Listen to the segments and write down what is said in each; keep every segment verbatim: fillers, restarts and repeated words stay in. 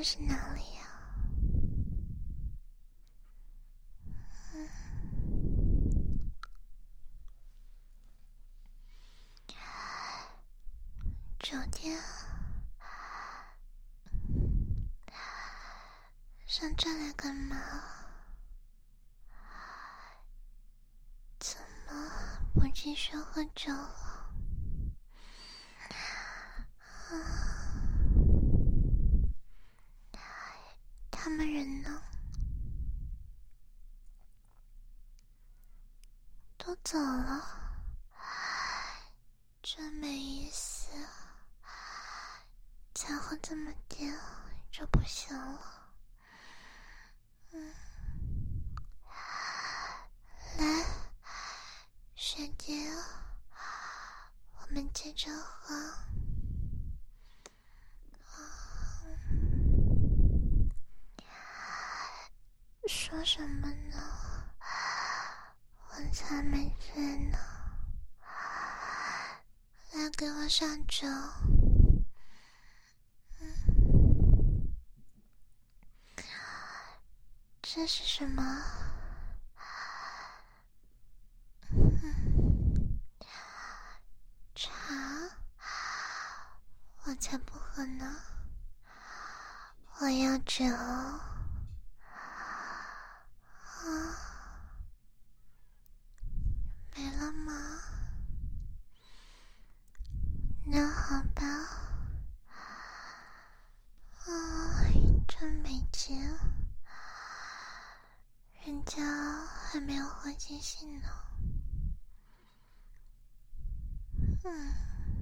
这是哪里呀？嗯，酒店上这来干嘛？怎么不继续喝酒了？啊，他们人呢？都走了，真没意思，才喝这么点就不行了。嗯，来，学姐，我们接着喝。说什么呢？我才没醉呢。来，给我上酒。嗯，这是什么？嗯，茶？我才不喝呢。我要酒。啊，没了吗？那好吧。啊，真没劲，人家还没有喝尽兴呢。嗯，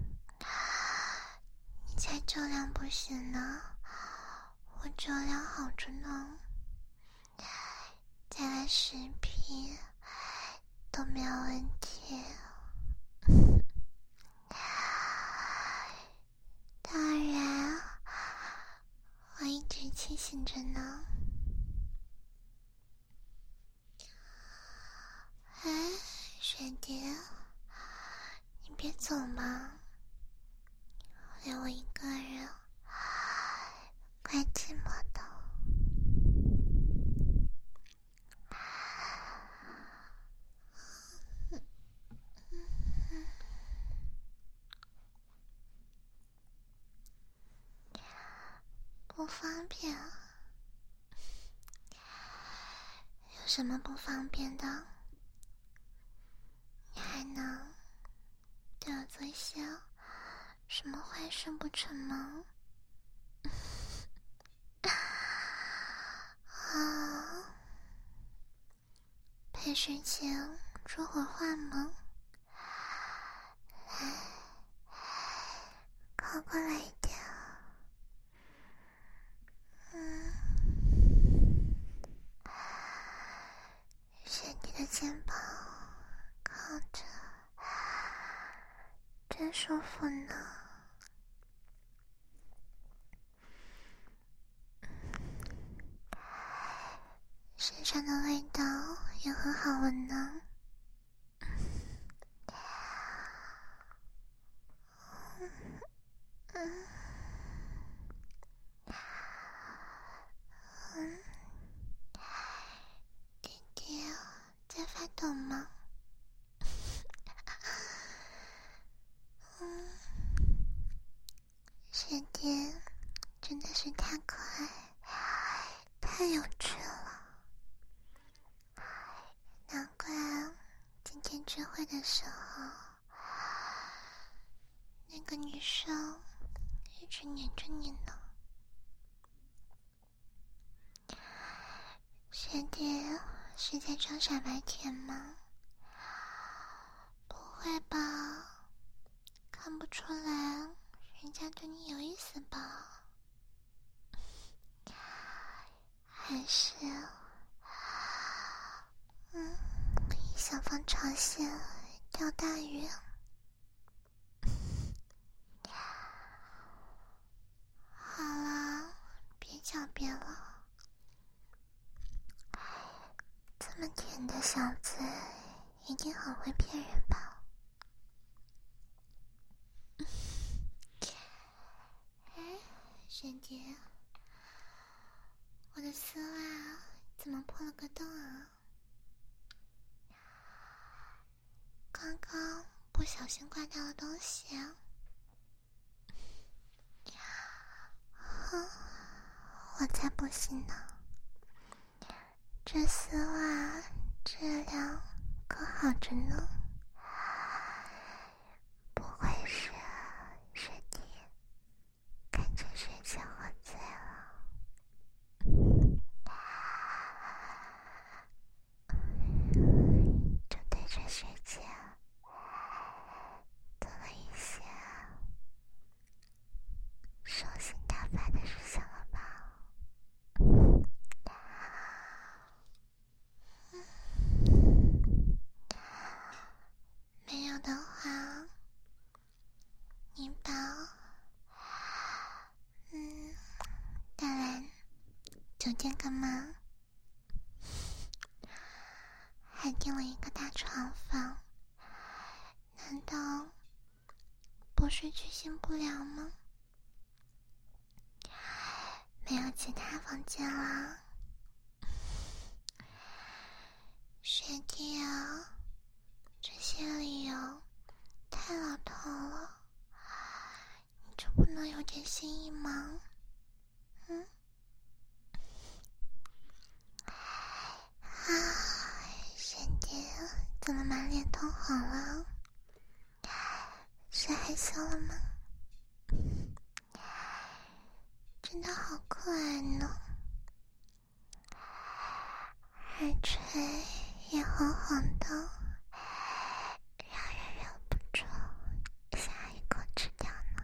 你才酒量不行呢，我酒量好着呢。再来十瓶都没有问题。当然，我一直清醒着呢。哎，学弟，你别走嘛，留我一个人，怪寂寞的。不方便，有什么不方便的？你还能对我做一些什么坏事不成吗？啊，陪睡前说会话吗？来，靠过来一点。嗯，学弟的肩膀靠着，真舒服呢。身上的味道也很好闻呢。嗯嗯，弟弟在发抖吗？嗯，学弟真的是太可爱，太有趣了。难怪今天聚会的时候，那个女生一直黏着你呢。学弟是在装傻白甜吗？不会吧，看不出来人家对你有意思吧？还是嗯，想放长线钓大鱼？好了，别狡辩了，这么甜的小子一定很会骗人吧？哎，学弟， 个洞啊！刚刚不小心挂掉了东西啊！我才不信呢，这丝袜质量可好着呢，不会是师弟看着学姐喝醉了，就对着学姐做了一些手心大发的事情了吧？没有的话，你把嗯带来酒店干嘛？还订了一个大床房，难道不是居心不良吗？没有其他房间啦，学弟啊，这些理由太老套了，你就不能有点心意吗？嗯？啊，学弟怎么满脸通红了？是害羞了吗？真的好可爱呢，耳垂也红红的，让人忍不住想一口吃掉呢。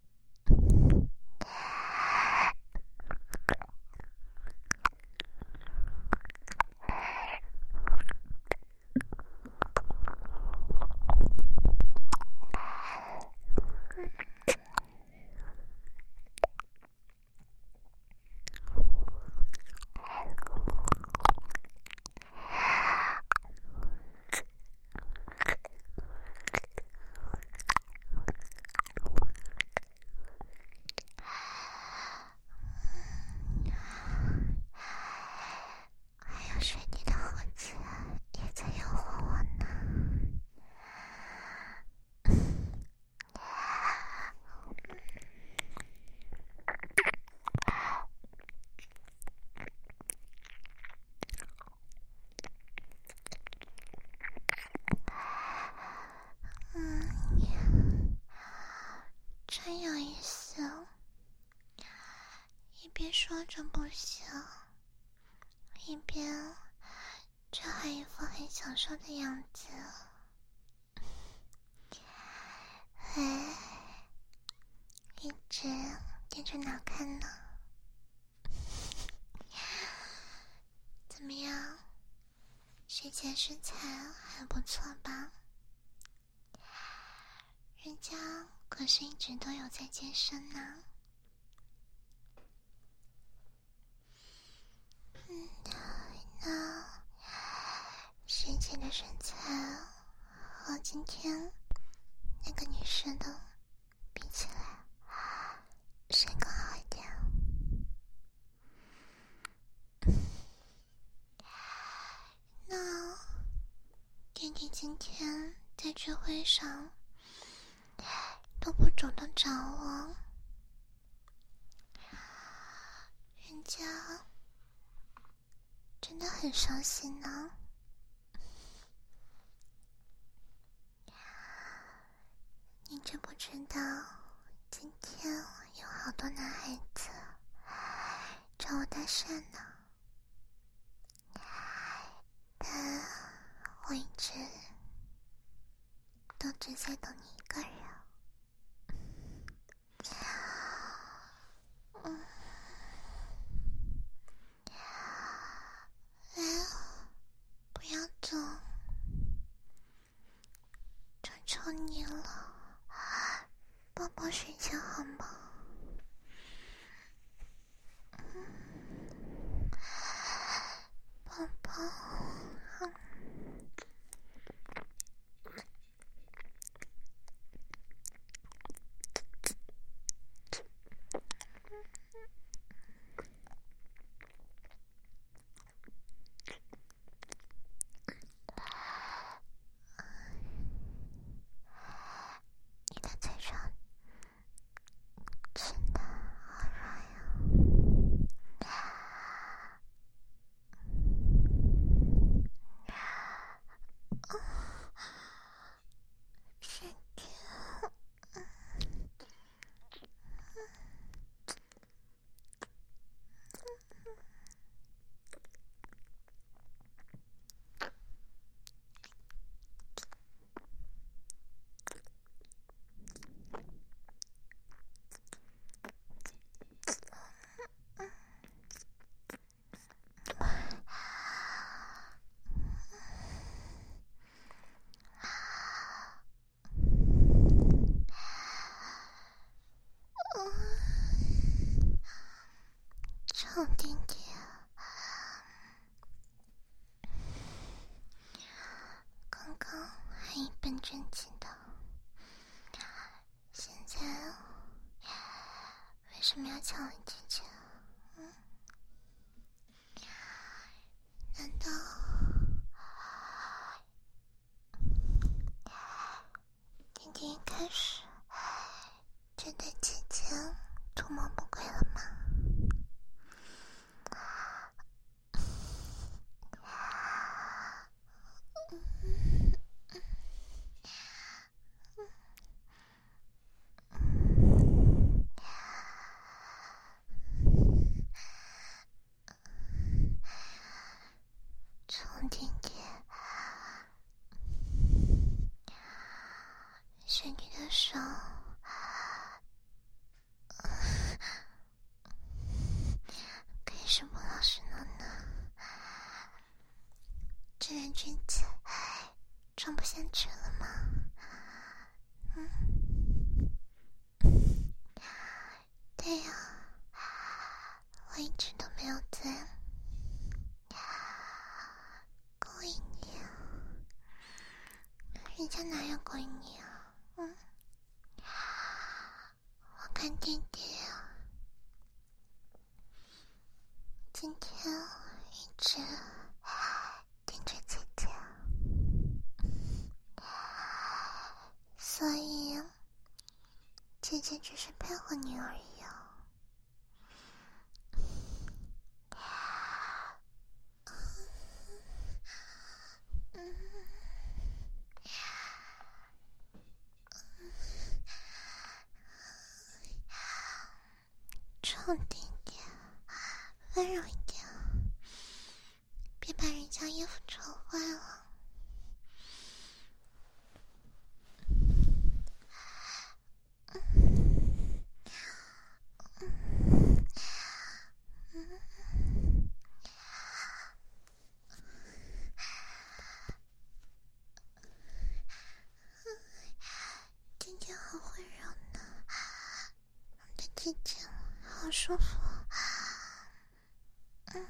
还有学弟的胡子也在诱惑我呢。嗯，真有意思，一边说着不行，一边却还一副很享受的样子。哎，一直盯着哪看呢？怎么样，学姐身材还不错吧？人家可是一直都有在健身呢。嗯，那学姐的身材和今天那个女生的比起来，谁更好一点？那弟弟今天在聚会上都不主动找我，人家真的很伤心呢。你知不知道今天有好多男孩子找我搭讪呢？但我一直都只在等你一个人。嗯，来，不要走，求求你了，抱抱学姐好吗？嗯，宝宝，嗯臭弟弟，刚刚还一本正经的，现在为什么要抢我姐姐？嗯，难道弟弟一开始就对姐姐图谋不轨了吗？臭弟弟，是你的手可以是不老实了呢。这人君子装不下去了吗？嗯，对呀、我一直都没有在勾引你啊，人家哪有勾引你啊？嗯，我看弟弟啊，今天一直盯着姐姐，所以姐姐只是配合你而已啊。臭弟弟，温柔一点，别把人家衣服扯坏了。姐姐好温柔呢，我的姐姐好舒服。嗯，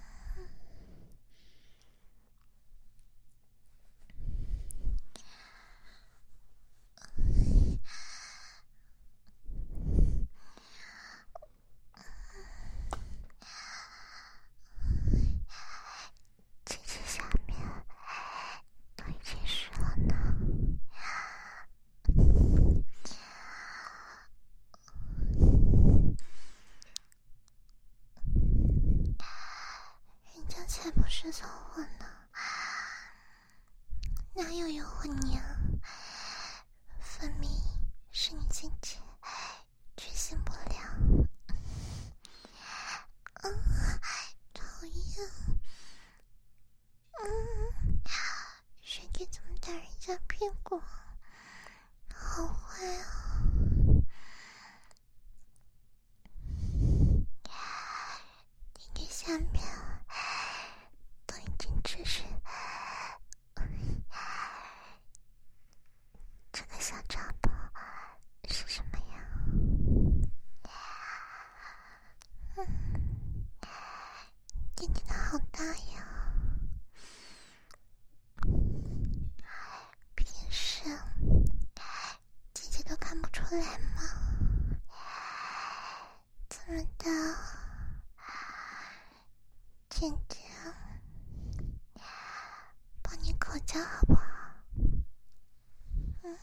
姐姐下面都已经湿了呢。人家才不是走火呢，哪有诱惑你啊？分明是你自己居心不良。啊，讨厌！嗯，学姐怎么打人家屁股？好坏啊！弟弟下面都已经只是这个小渣包是什么呀？嗯，弟弟的好大呀！平时姐姐都看不出来吗？这么大，姐姐帮你口交好不好？嗯，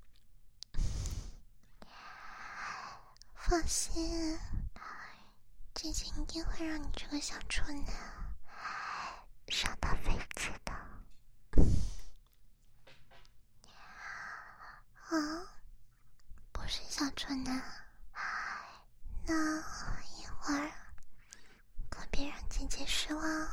放心，姐姐一定会让你这个小处男爽到飞起的。啊，不是小处男，那一会儿可别让姐姐失望。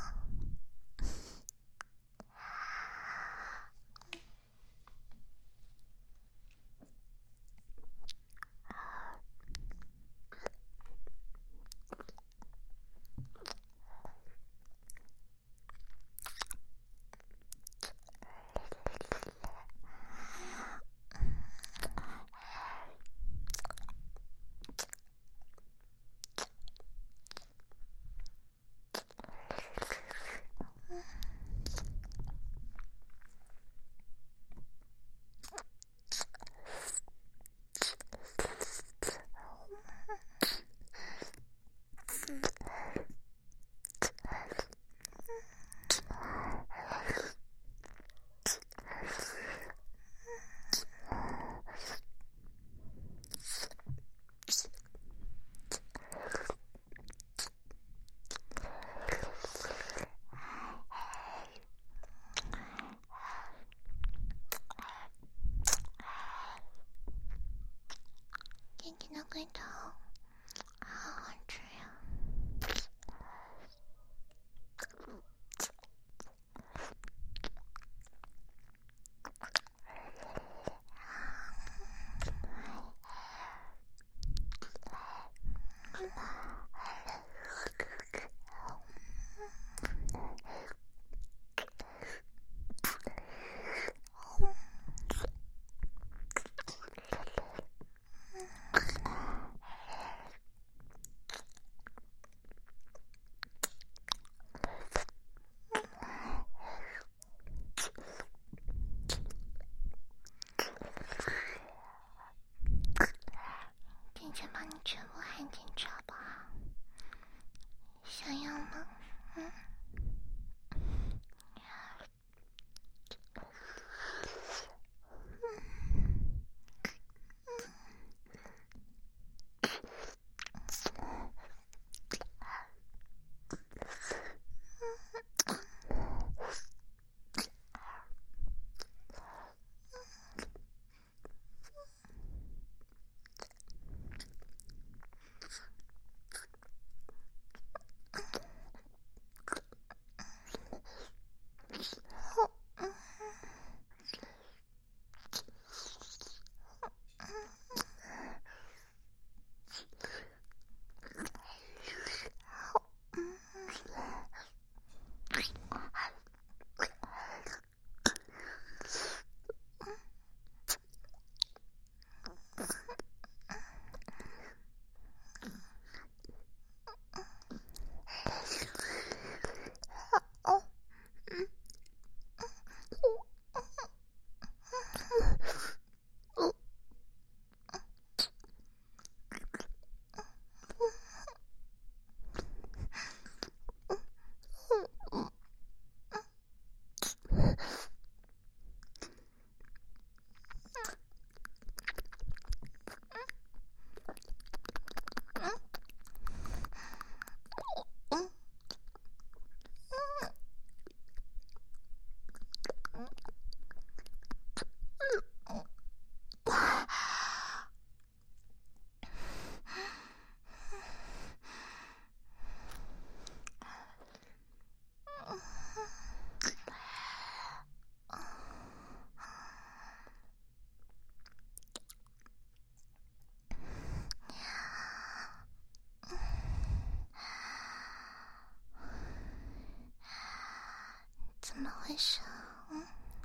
回事？嗯，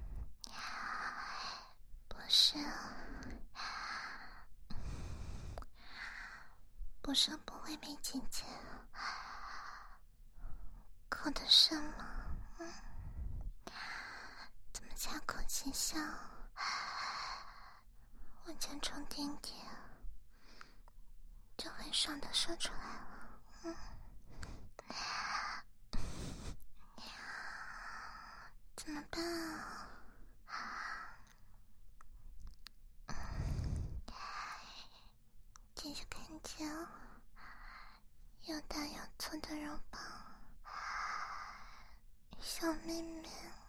不是，不是不会被姐姐口的深吗？嗯，怎么才口气笑？往前冲点点，就会爽的说出来了。嗯，怎么办啊？姐姐看见又大又粗的肉棒，小妹妹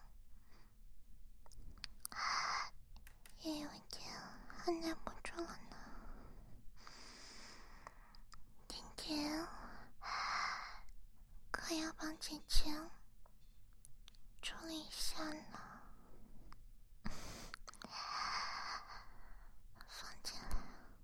也有点按耐不住了呢。点点，可要帮姐姐处理一下呢。放进来。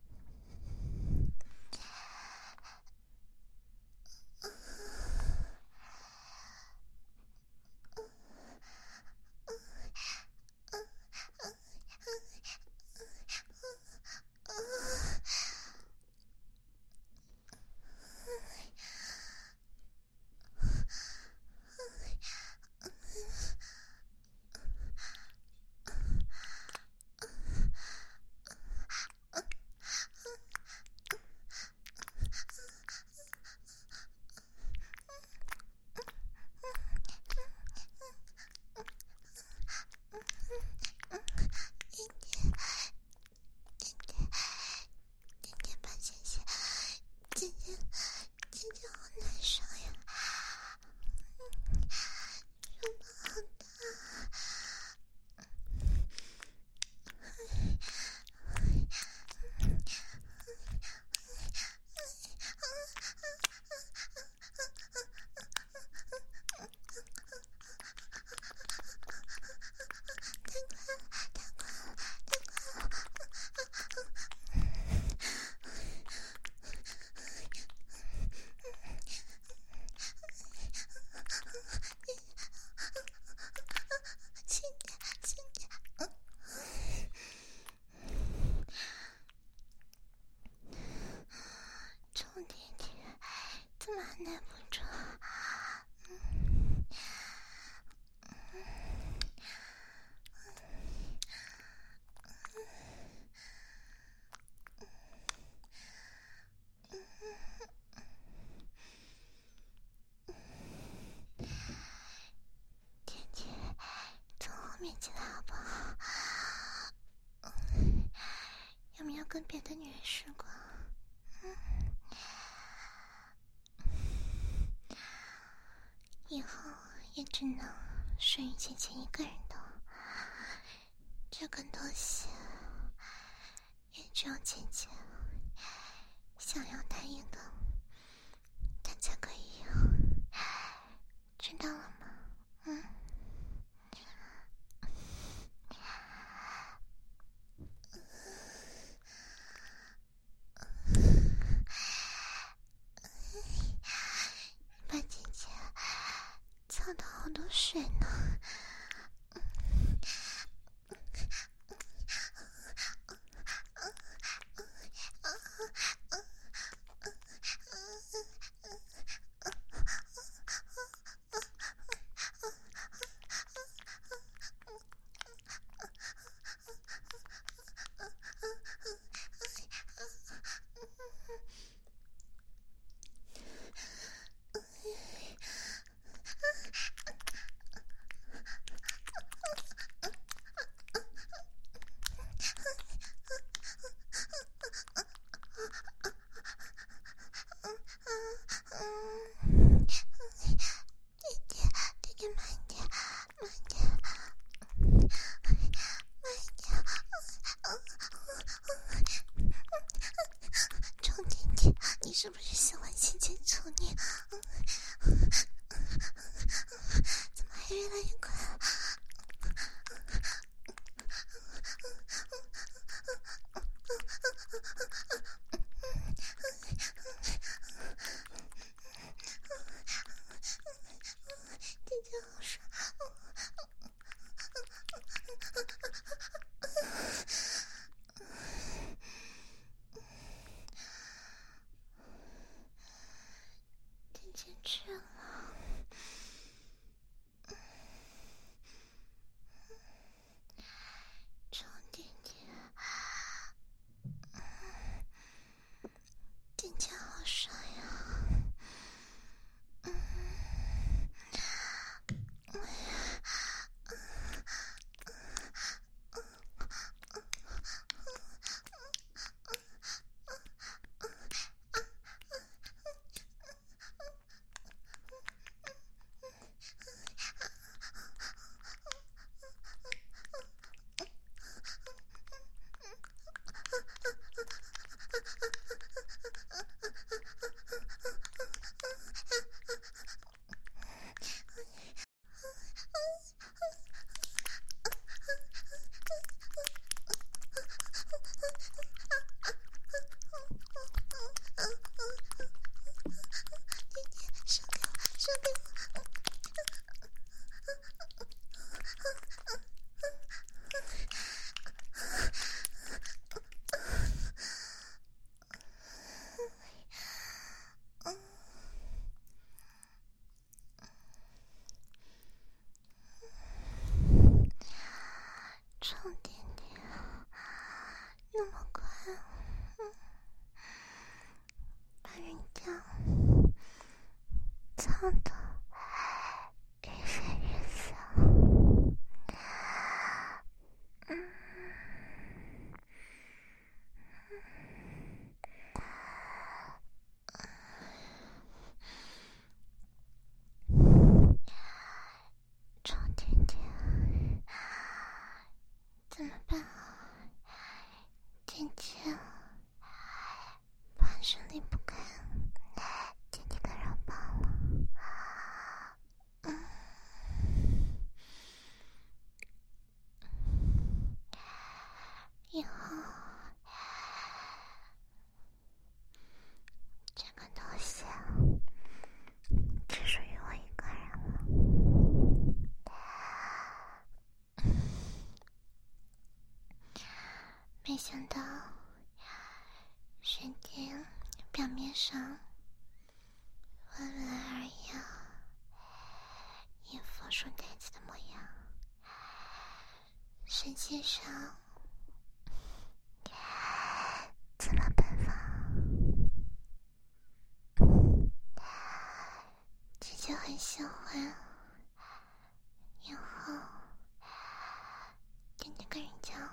耐不住，嗯，姐姐，从后面进来好不好？嗯，有没有跟别的女人试过？嗯。以后也只能属于姐姐一个人的，这个东西也只有姐姐想要答应的，她才可以，知道了吗？嗯。把姐姐操到好多水呢。你是不是喜欢姐姐求你？怎么还越来越快？姐姐好爽！ 操的越睡越香。嗯，臭甜甜，怎么办啊？甜甜，半身离不开弟弟的肉包了。嗯，以后这个东西只属于我一个人了。没想到水晶表面上温文尔雅，一副书呆子的模样，实际上这么奔放，姐姐很喜欢。以后跟那个人交